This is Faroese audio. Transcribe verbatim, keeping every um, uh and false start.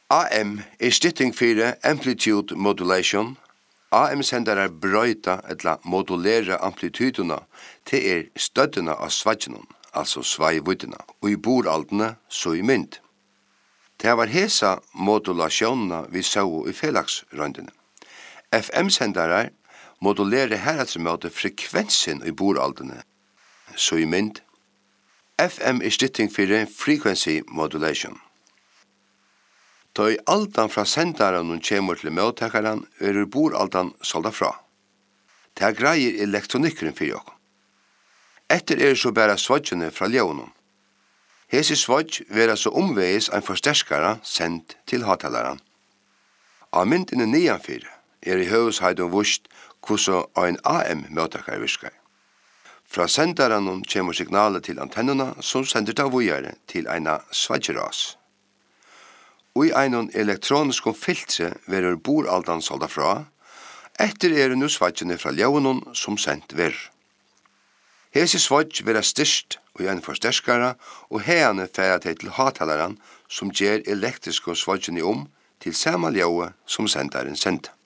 A M er stytting fyrir amplitude modulation. A M-sendarar brøyta eller modulera amplituduna til er stødduna av svadjennom, altså svaivuddina, og i boraldene så i mynd. Det var hesa modulasjonene vi så i felagsrøndene. F M-sendarar modulerer herredsmåte frekvensen i boraldene, så i mynd. F M er stytting fyrir frequency modulation. Da i aldan fra sendaren og kjemur til mottakaran er boraldan solda fra. Det greier elektronikkeren fyrir okkur. Etter er så bæra svadjene fra ljøvnum. Hesi svadj vera så omvegis ein forsterskara sendt til hatalaran. Av myndene nianfyr er i høvesheidun vust hvordan ein A M-mottakar virkar. Fra sendaren kjemur signalet til antennuna som sender det vujare til eina svadjeras. Og i einon elektronisk filtre verur boraldan solda fra, etter er nu svadjene fra ljøvnum som sendt ver. Hesi svadj vera styrst og en forsterskara, og heane færa til til hatalaran som gjer elektriske svadjene om til sama ljøve som sendaren sendt.